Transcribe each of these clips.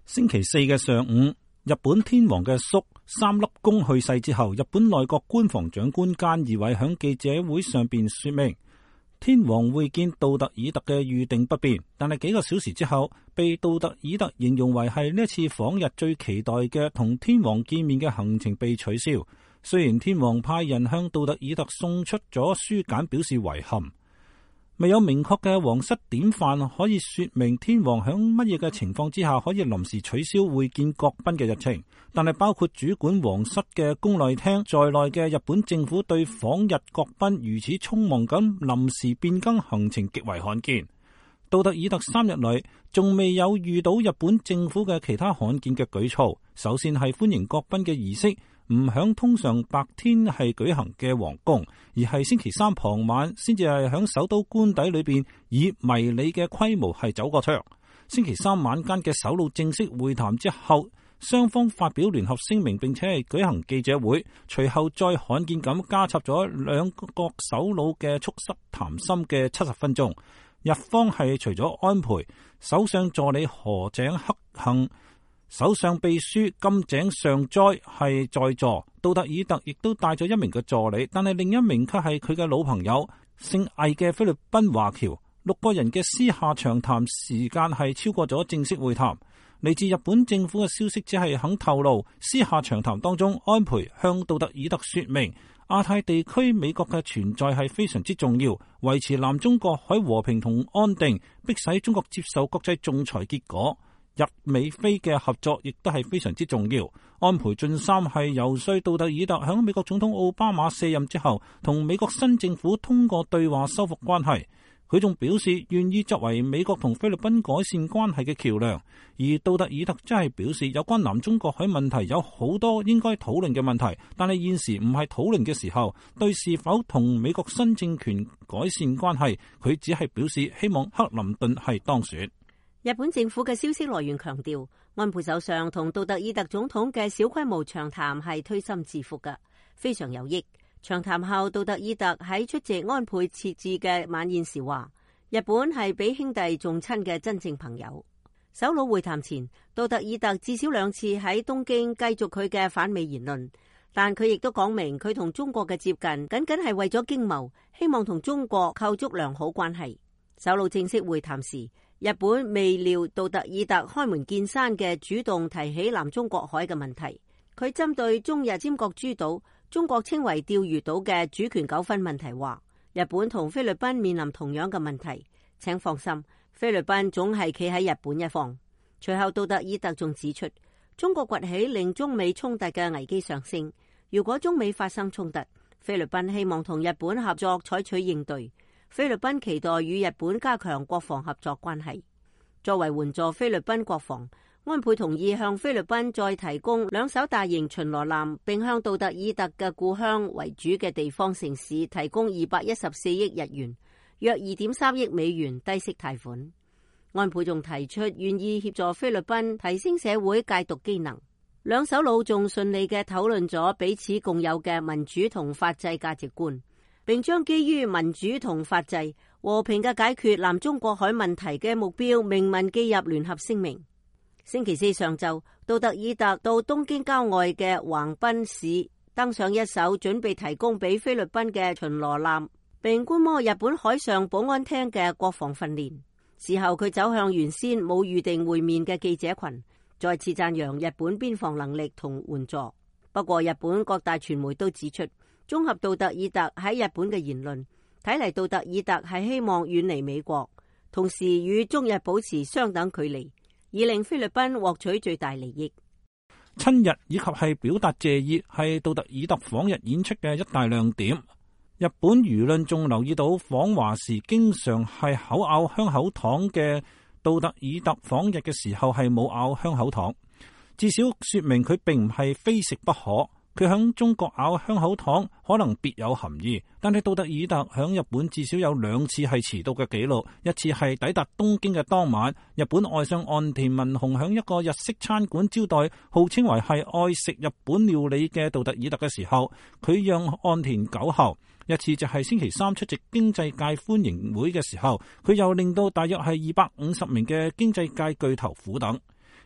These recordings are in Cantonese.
星期四嘅上午，日本天皇嘅叔三粒宮去世之後，日本內閣官房長官菅義偉響記者會上邊說明，天皇會見杜特爾特嘅預定不變，但係幾個小時之後，被杜特爾特形容為係呢一次訪日最期待嘅同天皇見面嘅行程被取消。雖然天皇派人向杜特爾特送出咗書簡表示遺憾，未有明確嘅皇室典範可以說明天皇響乜嘢嘅情況之下可以臨時取消會見國賓嘅日程，但係包括主管皇室嘅宮內廳在內嘅日本政府對訪日國賓如此匆忙咁臨時變更行程極為罕見。杜特爾特3日嚟仲未有遇到日本政府嘅其他罕見嘅舉措，首先係歡迎國賓嘅儀式唔響通常白天係舉行嘅皇宮，而係星期三傍晚先至係響首都官邸裏邊以迷你嘅規模係走過場。星期三晚間嘅首腦正式會談之後，雙方發表聯合聲明，並且係舉行記者會，隨後再罕見咁加插咗兩國首腦嘅促膝談心嘅70分鐘。日方係除咗安倍、首相助理河井克幸、首相秘書金井上哉係在座，杜特爾特亦都帶咗一名嘅助理，但係另一名卻係佢嘅老朋友姓魏嘅菲律賓華僑。6個人嘅私下長談時間係超過咗正式會談。嚟自日本政府嘅消息只係肯透露，私下長談當中，安倍向杜特爾特說明，亞太地區美國嘅存在係非常之重要，維持南中國海和平同安定，迫使中國接受國際仲裁結果。日美菲嘅合作亦都係非常之重要。安倍晉三係游說杜特爾特響美國總統奧巴馬卸任之後，同美國新政府通過對話修復關係。佢仲表示願意作為美國同菲律賓改善關係嘅橋樑。而杜特爾特真係表示，有關南中國海問題有好多應該討論嘅問題，但係現時唔係討論嘅時候。對是否同美國新政權改善關係，佢只係表示希望克林頓係當選。 日本政府嘅消息來源強調，安倍首相同杜特爾特總統嘅小規模長談係推心置腹嘅，非常有益。長談後，杜特爾特喺出席安倍設置嘅晚宴時話，日本係比兄弟仲親嘅真正朋友。首腦會談前，杜特爾特至少2次喺東京繼續佢嘅反美言論，但佢亦都講明佢同中國嘅接近僅僅係為咗經貿，希望同中國構築良好關係。首腦正式會談時，日本未料杜特爾特開門見山嘅主動提起南中國海嘅問題。佢針對中日尖閣諸島，中國稱為釣魚島嘅主權糾紛問題話，日本同菲律賓面臨同樣嘅問題，請放心，菲律賓總係企喺日本一方。隨後杜特爾特仲指出，中國崛起令中美衝突嘅危機上升，如果中美發生衝突，菲律賓希望同日本合作採取應對。菲律賓期待與日本加強國防合作關係。作為援助菲律賓國防，安倍同意向菲律賓再提供2艘大型巡邏艦，並向杜特爾特嘅故鄉為主嘅地方城市提供214億日元，約2.3億美元低息貸款。安倍仲提出願意協助菲律賓提升社會戒毒機能。兩首腦仲順利嘅討論咗彼此共有嘅民主同法制價值觀，並將基於民主同法制和平嘅解決南中國海問題嘅目標明文記入聯合聲明。星期四上晝，杜特爾特到東京郊外嘅橫濱市登上一艘準備提供俾菲律賓嘅巡邏艦，並觀摩日本海上保安廳嘅國防訓練。事後佢走向原先冇預定會面嘅記者群，再次讚揚日本邊防能力同援助。不過日本各大傳媒都指出，綜合杜特爾特喺日本嘅言論，睇嚟杜特爾特係希望遠離美國，同時與中日保持相等距離，以令菲律賓獲取最大利益。 親日以及係表達謝意係杜特爾特訪日演出嘅一大亮點。日本輿論仲留意到訪華時經常係口咬香口糖嘅杜特爾特訪日嘅時候係冇咬香口糖，至少說明佢並唔係非食不可。佢響中國咬香口糖可能別有含義，但係杜特爾特響日本至少有2次係遲到嘅記錄，一次係抵達東京嘅當晚，日本外相岸田文雄響一個日式餐館招待號稱為係愛食日本料理嘅杜特爾特嘅時候，佢讓岸田久候。一次就係星期三出席經濟界歡迎會嘅時候，佢又令到大約係250名嘅經濟界巨頭苦等。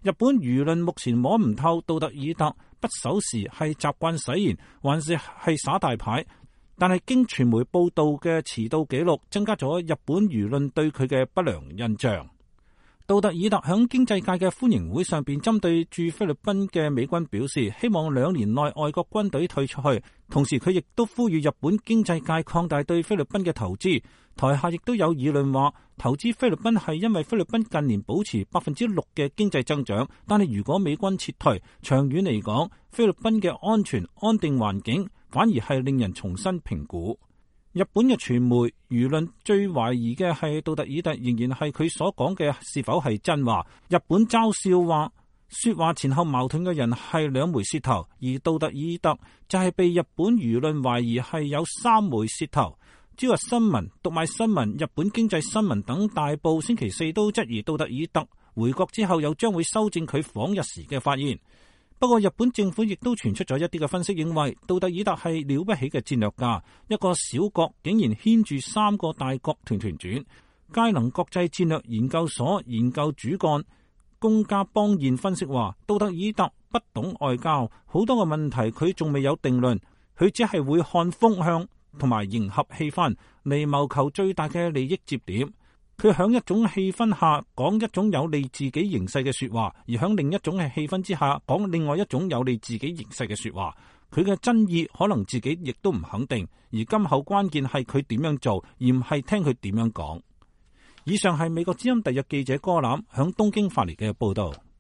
日本輿論目前摸唔透杜特爾特不守時係習慣使然，還是耍大牌。但係經傳媒報道嘅遲到記錄，增加咗日本輿論對佢嘅不良印象。杜特爾特響經濟界嘅歡迎會上邊，針對駐菲律賓嘅美軍表示，希望2年內外國軍隊退出去。同時佢亦都呼籲日本經濟界擴大對菲律賓嘅投資。台下亦都有議論話，投資菲律賓係因為菲律賓近年保持6%嘅經濟增長，但係如果美軍撤退，長遠嚟講，菲律賓嘅安全安定環境反而係令人重新評估。日本嘅傳媒輿論最懷疑嘅係杜特爾特仍然係佢所講嘅是否係真話。日本嘲笑話，說話前後矛盾嘅人係2枚舌頭，而杜特爾特就係被日本輿論懷疑係有3枚舌頭。朝日新聞、讀賣新聞、日本經濟新聞等大報星期4都質疑杜特爾特回國之後又將會修正佢訪日時嘅發言。不過日本政府亦都傳出咗一啲嘅分析，認為杜特爾特係了不起嘅戰略家，一個小國竟然牽住3個大國團團轉。佳能國際戰略研究所研究主幹宮家邦彥分析話，杜特爾特不懂外交，好多個問題佢仲未有定論，佢只係會看風向同埋迎合氣氛嚟謀求最大嘅利益接點。佢響一種氣氛下講一種有利自己形勢嘅說話，而響另一種嘅氣氛之下講另外一種有利自己形勢嘅說話。佢嘅真意可能自己亦都唔肯定，而今後關鍵係佢點樣做，而唔係聽佢點樣講。以上係美國之音特約記者柯欖響東京發嚟嘅報道。